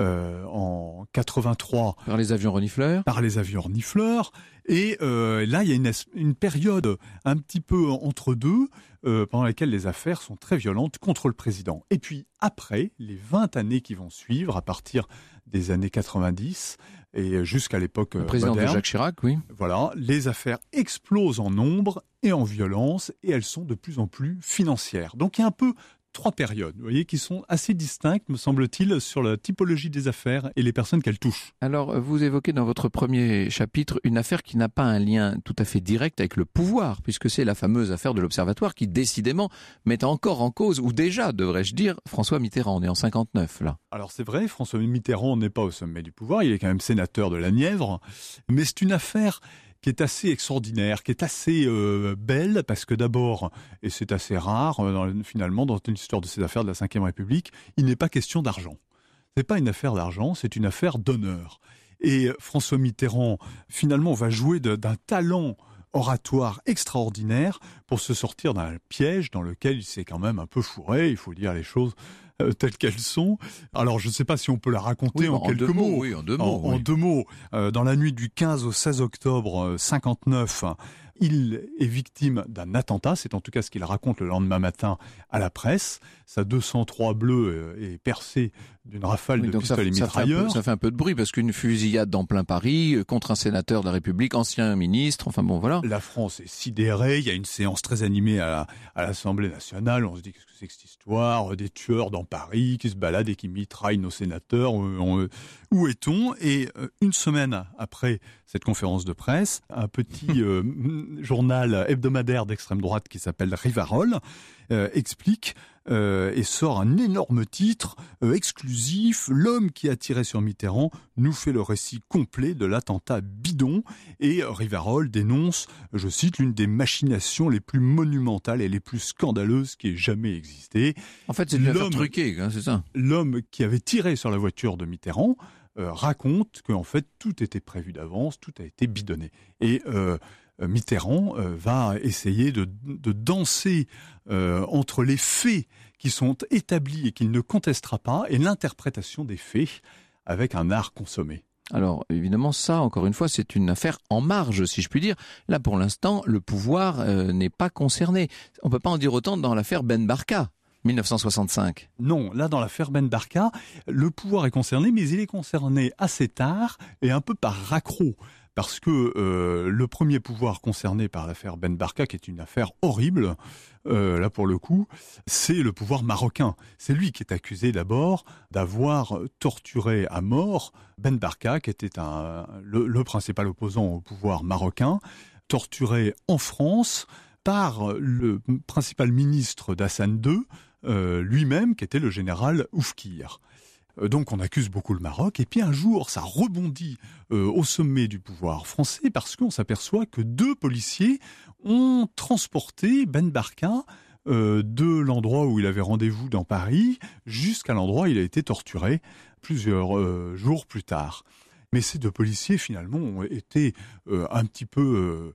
en 83 par les avions renifleurs. Et là, il y a une période un petit peu entre deux pendant laquelle les affaires sont très violentes contre le président. Et puis après, les 20 années qui vont suivre, à partir des années 90 et jusqu'à l'époque le président moderne, de Jacques Chirac, oui. Voilà, les affaires explosent en nombre et en violence et elles sont de plus en plus financières. Donc il y a un peu 3 périodes, vous voyez, qui sont assez distinctes, me semble-t-il, sur la typologie des affaires et les personnes qu'elles touchent. Alors, vous évoquez dans votre premier chapitre une affaire qui n'a pas un lien tout à fait direct avec le pouvoir, puisque c'est la fameuse affaire de l'Observatoire qui, décidément, met encore en cause, ou déjà, devrais-je dire, François Mitterrand. On est en 59, là. Alors, c'est vrai, François Mitterrand n'est pas au sommet du pouvoir, il est quand même sénateur de la Nièvre, mais c'est une affaire qui est assez extraordinaire, qui est assez belle, parce que d'abord, et c'est assez rare, finalement, dans une histoire de ces affaires de la Ve République, il n'est pas question d'argent. C'est pas une affaire d'argent, c'est une affaire d'honneur. Et François Mitterrand, finalement, va jouer d'un talent oratoire extraordinaire pour se sortir d'un piège dans lequel il s'est quand même un peu fourré, il faut dire les choses telles qu'elles sont. Alors, je ne sais pas si on peut la raconter en quelques mots. Oui, en 2 mots. En 2 mots. Dans la nuit du 15 au 16 octobre 59, il est victime d'un attentat. C'est en tout cas ce qu'il raconte le lendemain matin à la presse. Sa 203 bleue est percée d'une rafale de pistolets mitrailleurs. Ça fait un peu de bruit parce qu'une fusillade dans plein Paris contre un sénateur de la République, ancien ministre, enfin bon, voilà. La France est sidérée. Il y a une séance très animée à l'Assemblée nationale. On se dit, qu'est-ce que c'est que cette histoire? Des tueurs dans Paris qui se baladent et qui mitraillent nos sénateurs. Où est-on? Et une semaine après cette conférence de presse, un petit journal hebdomadaire d'extrême droite qui s'appelle Rivarol explique et sort un énorme titre exclusif. L'homme qui a tiré sur Mitterrand nous fait le récit complet de l'attentat bidon. Et Rivarol dénonce, je cite, l'une des machinations les plus monumentales et les plus scandaleuses qui ait jamais existé. En fait, c'est une affaire truquée, c'est ça. L'homme qui avait tiré sur la voiture de Mitterrand raconte qu'en fait tout était prévu d'avance, tout a été bidonné. Et Mitterrand va essayer de danser entre les faits qui sont établis et qu'il ne contestera pas et l'interprétation des faits avec un art consommé. Alors évidemment ça, encore une fois, c'est une affaire en marge, si je puis dire. Là pour l'instant, le pouvoir n'est pas concerné. On ne peut pas en dire autant dans l'affaire Ben Barka. 1965. Non, là dans l'affaire Ben Barka, le pouvoir est concerné, mais il est concerné assez tard et un peu par raccro. Parce que le premier pouvoir concerné par l'affaire Ben Barka, qui est une affaire horrible, là pour le coup, c'est le pouvoir marocain. C'est lui qui est accusé d'abord d'avoir torturé à mort Ben Barka, qui était le principal opposant au pouvoir marocain, torturé en France par le principal ministre d'Hassan II, lui-même, qui était le général Oufkir. Donc on accuse beaucoup le Maroc, et puis un jour ça rebondit au sommet du pouvoir français parce qu'on s'aperçoit que 2 policiers ont transporté Ben Barka de l'endroit où il avait rendez-vous dans Paris jusqu'à l'endroit où il a été torturé plusieurs jours plus tard. Mais ces 2 policiers finalement ont été un petit peu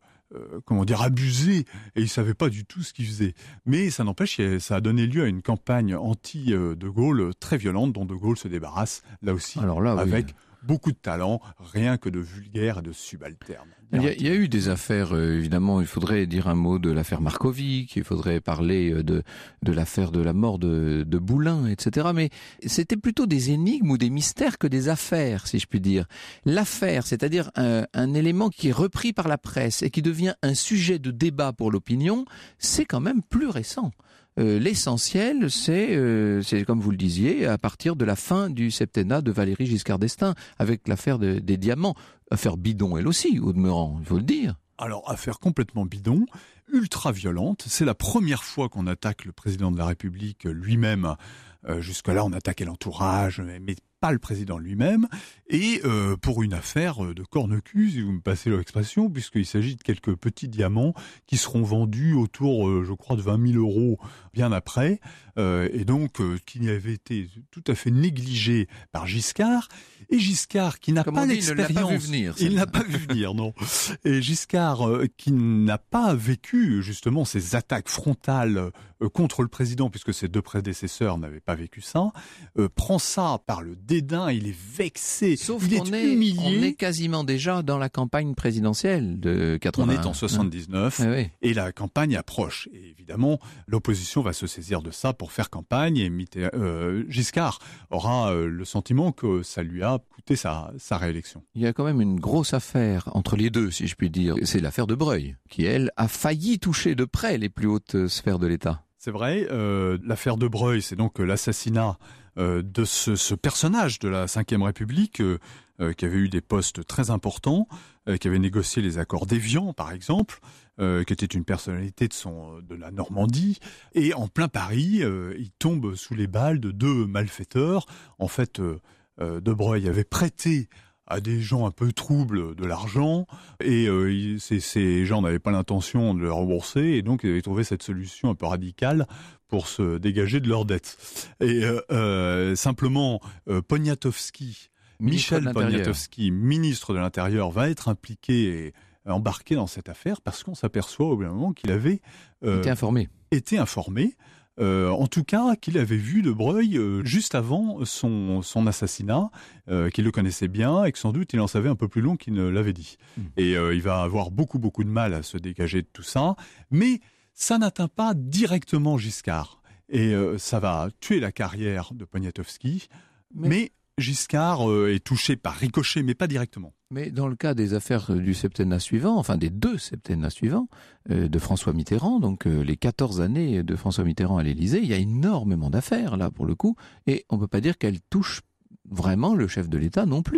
abusés, et ils savaient pas du tout ce qu'ils faisaient. Mais ça n'empêche, ça a donné lieu à une campagne anti-De Gaulle très violente, dont De Gaulle se débarrasse, là aussi, avec beaucoup de talent, rien que de vulgaire et de subalterne. Il y a eu des affaires, évidemment, il faudrait dire un mot de l'affaire Markovic, il faudrait parler de l'affaire de la mort de Boulin, etc. Mais c'était plutôt des énigmes ou des mystères que des affaires, si je puis dire. L'affaire, c'est-à-dire un élément qui est repris par la presse et qui devient un sujet de débat pour l'opinion, c'est quand même plus récent. L'essentiel, c'est comme vous le disiez, à partir de la fin du septennat de Valéry Giscard d'Estaing, avec l'affaire des diamants. Affaire bidon, elle aussi, au demeurant, il faut le dire. Alors, affaire complètement bidon, ultra violente. C'est la première fois qu'on attaque le président de la République lui-même. Jusque-là, on attaquait l'entourage, mais pas le président lui-même, et pour une affaire de corne-cul, si vous me passez l'expression, puisqu'il s'agit de quelques petits diamants qui seront vendus autour, je crois, de 20 000 euros bien après, et donc qui avait été tout à fait négligé par Giscard, et Giscard qui n'a pas l'expérience, il n'a pas vu venir, non, et Giscard qui n'a pas vécu justement ces attaques frontales contre le président, puisque ses 2 prédécesseurs n'avaient pas vécu ça, prend ça par le dédain, il est vexé, sauf il qu'on est humilié. On est quasiment déjà dans la campagne présidentielle de 80. On est en 79 et la campagne approche. Et évidemment, l'opposition va se saisir de ça pour faire campagne et Giscard aura le sentiment que ça lui a coûté sa réélection. Il y a quand même une grosse affaire entre les deux, si je puis dire. C'est l'affaire de Breuil, qui, elle, a failli toucher de près les plus hautes sphères de l'État. C'est vrai, l'affaire de Breuil, c'est donc l'assassinat de ce personnage de la Ve République qui avait eu des postes très importants, qui avait négocié les accords d'Évian, par exemple, qui était une personnalité de la Normandie. Et en plein Paris, il tombe sous les balles de 2 malfaiteurs. En fait, de Breuil avait prêté à des gens un peu troubles de l'argent, et ces gens n'avaient pas l'intention de le rembourser, et donc ils avaient trouvé cette solution un peu radicale pour se dégager de leurs dettes. Et simplement, Michel Poniatowski, ministre de l'Intérieur, va être impliqué et embarqué dans cette affaire parce qu'on s'aperçoit au bout d'un moment qu'il avait été informé. En tout cas, qu'il avait vu de Breuil juste avant son assassinat, qu'il le connaissait bien et que sans doute il en savait un peu plus long qu'il ne l'avait dit. Et il va avoir beaucoup de mal à se dégager de tout ça, mais ça n'atteint pas directement Giscard. Et ça va tuer la carrière de Poniatowski, mais Giscard est touché par ricochet, mais pas directement. Mais dans le cas des affaires du septennat suivant, enfin des 2 septennats suivants, de François Mitterrand, donc les 14 années de François Mitterrand à l'Élysée, il y a énormément d'affaires là pour le coup, et on ne peut pas dire qu'elles touchent vraiment le chef de l'État non plus.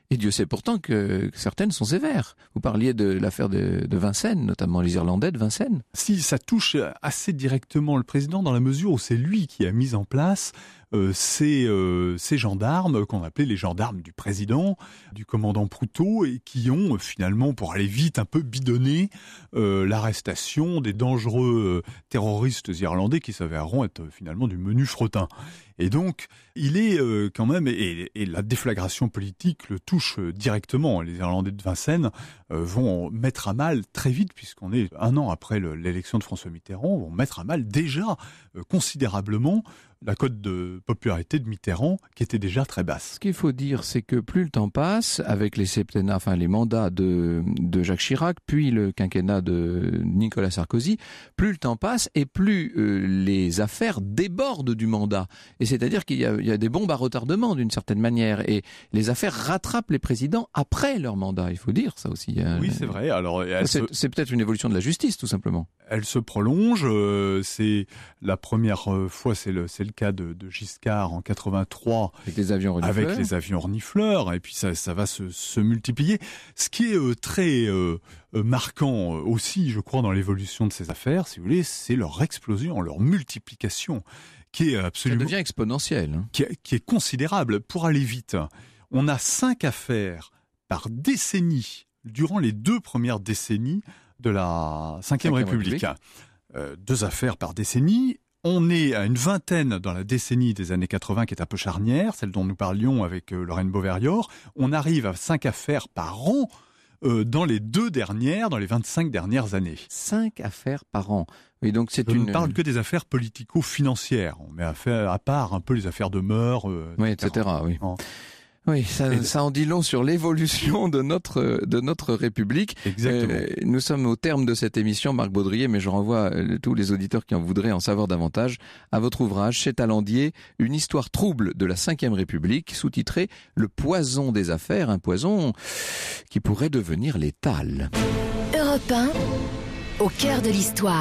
Et Dieu sait pourtant que certaines sont sévères. Vous parliez de l'affaire de Vincennes, notamment les Irlandais de Vincennes. Si, ça touche assez directement le président dans la mesure où c'est lui qui a mis en place ces gendarmes qu'on appelait les gendarmes du président, du commandant Proutot, et qui ont finalement, pour aller vite, un peu bidonné l'arrestation des dangereux terroristes irlandais qui s'avéreront être finalement du menu fretin. Et donc, il est quand même, et la déflagration politique le touche directement. Les Irlandais de Vincennes vont mettre à mal très vite, puisqu'on est 1 an après l'élection de François Mitterrand, vont mettre à mal déjà considérablement la cote de popularité de Mitterrand, qui était déjà très basse. Ce qu'il faut dire, c'est que plus le temps passe, avec les septennats, enfin les mandats de Jacques Chirac, puis le quinquennat de Nicolas Sarkozy, plus le temps passe et plus les affaires débordent du mandat. Et c'est-à-dire qu'il y a des bombes à retardement d'une certaine manière, et les affaires rattrapent les présidents après leur mandat. Il faut dire ça aussi. Oui, c'est vrai. Alors, c'est peut-être une évolution de la justice, tout simplement. Elle se prolonge. C'est la première fois, c'est le cas de Giscard en 83 avec les avions renifleurs, et puis ça va se multiplier. Ce qui est très marquant aussi, je crois, dans l'évolution de ces affaires, si vous voulez, c'est leur explosion, leur multiplication, qui est absolument... Ça devient exponentiel. Hein. Qui est considérable. Pour aller vite, on a 5 affaires par décennie, durant les 2 premières décennies de la Ve République. 2 affaires par décennie. On est à une vingtaine dans la décennie des années 80, qui est un peu charnière, celle dont nous parlions avec Lorraine Beauverrior. On arrive à 5 affaires par an dans les 25 dernières années. 5 affaires par an. Oui, donc Je ne parle que des affaires politico-financières. On met à part un peu les affaires de mœurs, oui, etc. Oui. Oui, ça en dit long sur l'évolution de notre République. Exactement. Nous sommes au terme de cette émission, Marc Baudrier, mais je renvoie tous les auditeurs qui en voudraient en savoir davantage à votre ouvrage chez Talandier, une histoire trouble de la Ve République, sous-titré Le poison des affaires, un poison qui pourrait devenir létal. Europe 1, au cœur de l'histoire.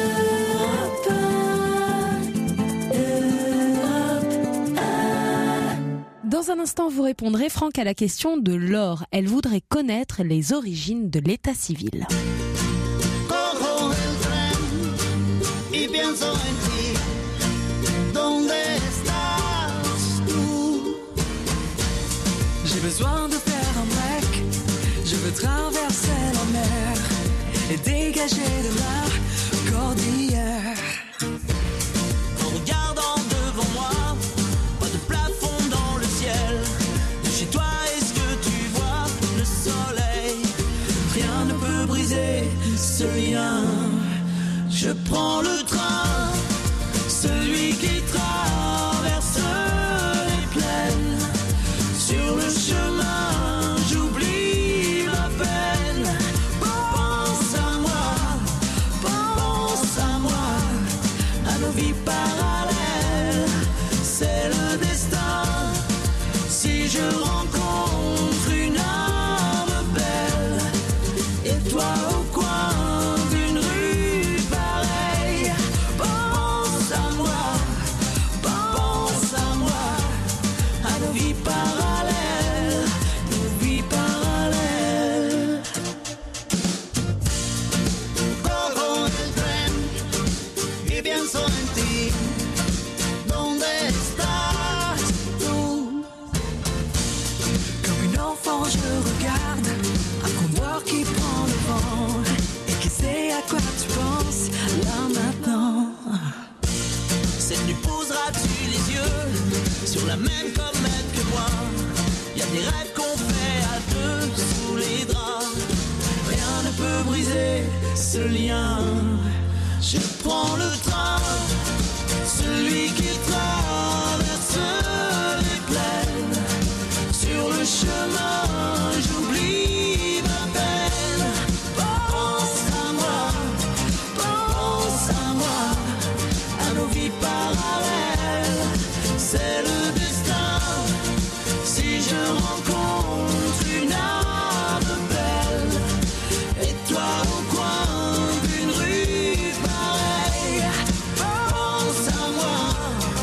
Dans un instant, vous répondrez, Franck, à la question de Laure. Elle voudrait connaître les origines de l'état civil. J'ai besoin de faire un break. Je veux traverser la mer et dégager de la cordillère. En regardant devant moi, pas de plafond dans le ciel. De chez toi, est-ce que tu vois le soleil? Rien ne peut briser ce lien. Je prends le train, celui qui traverse les plaines. Sur le chemin, j'oublie ma peine. Pense à moi, à nos vies parallèles. C'est le destin. Si je rencontre une âme belle, et toi au coin d'une rue pareille, pense à moi, à nos vies parallèles, nos vies parallèles. Corro el tren y pienso en ti. ¿Dónde estás tú? Comme une enfant, je regarde un condor qui prend le vent et qui sait à quoi tu penses là maintenant. Cette nuit poseras-tu les yeux sur la même comète que moi? Y a des rêves qu'on fait à 2 sous les draps. Rien ne peut briser ce lien. Je prends le train, celui qui traverse les plaines. Sur le chemin, j'oublie ma peine. Pense à moi, à nos vies parallèles. C'est le destin. Si je rencontre une âme belle, et toi au coin d'une rue pareille, pense à moi,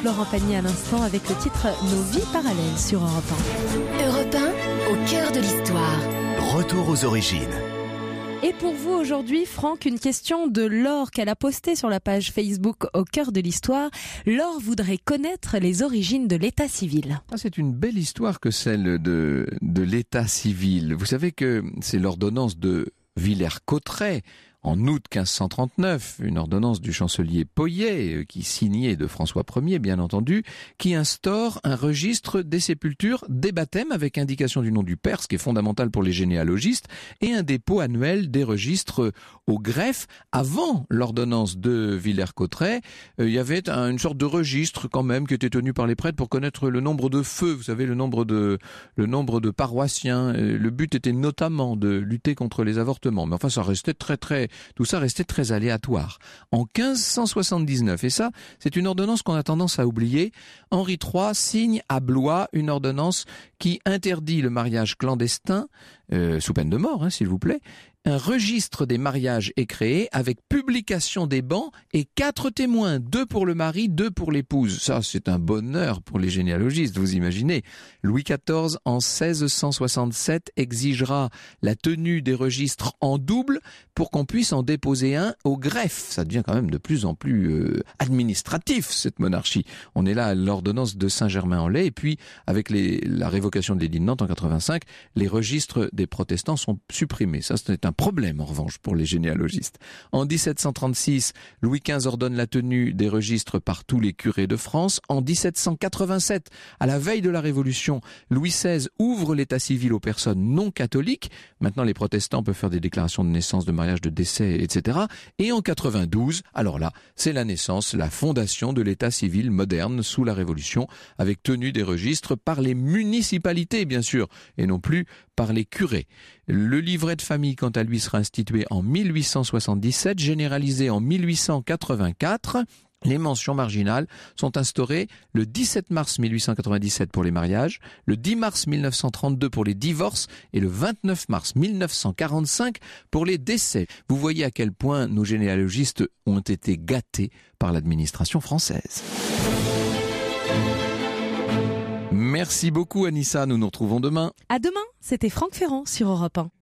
Florent Pagny à l'instant avec le titre Nos vies parallèles sur Europe 1. Europe 1, au cœur de l'histoire. Retour aux origines. Et pour vous aujourd'hui, Franck, une question de Laure qu'elle a postée sur la page Facebook Au cœur de l'histoire. Laure voudrait connaître les origines de l'état civil. C'est une belle histoire que celle de l'état civil. Vous savez que c'est l'ordonnance de Villers-Cotterêts en août 1539, une ordonnance du chancelier Poyet, qui signait de François Ier, bien entendu, qui instaure un registre des sépultures, des baptêmes, avec indication du nom du père, ce qui est fondamental pour les généalogistes, et un dépôt annuel des registres au greffe. Avant l'ordonnance de Villers-Cotterêts, il y avait une sorte de registre quand même qui était tenu par les prêtres pour connaître le nombre de feux, vous savez, le nombre de paroissiens. Le but était notamment de lutter contre les avortements. Mais enfin, ça restait tout ça restait très aléatoire. En 1579, et ça, c'est une ordonnance qu'on a tendance à oublier, Henri III signe à Blois une ordonnance qui interdit le mariage clandestin, sous peine de mort, s'il vous plaît. Un registre des mariages est créé avec publication des bans et 4 témoins, 2 pour le mari, 2 pour l'épouse. Ça, c'est un bonheur pour les généalogistes, vous imaginez. Louis XIV, en 1667, exigera la tenue des registres en double pour qu'on puisse en déposer un au greffe. Ça devient quand même de plus en plus administratif, cette monarchie. On est là à l'ordonnance de Saint-Germain-en-Laye, et puis avec la révocation de l'édit de Nantes en 85, les registres des protestants sont supprimés. Ça, c'est un problème, en revanche, pour les généalogistes. En 1736, Louis XV ordonne la tenue des registres par tous les curés de France. En 1787, à la veille de la Révolution, Louis XVI ouvre l'état civil aux personnes non catholiques. Maintenant, les protestants peuvent faire des déclarations de naissance, de mariage, de décès, etc. Et en 92, alors là, c'est la naissance, la fondation de l'état civil moderne sous la Révolution, avec tenue des registres par les municipalités, bien sûr, et non plus par les curés. Le livret de famille, quant à lui, sera institué en 1877, généralisé en 1884. Les mentions marginales sont instaurées le 17 mars 1897 pour les mariages, le 10 mars 1932 pour les divorces et le 29 mars 1945 pour les décès. Vous voyez à quel point nos généalogistes ont été gâtés par l'administration française. Merci beaucoup Anissa, nous nous retrouvons demain. À demain, c'était Franck Ferrand sur Europe 1.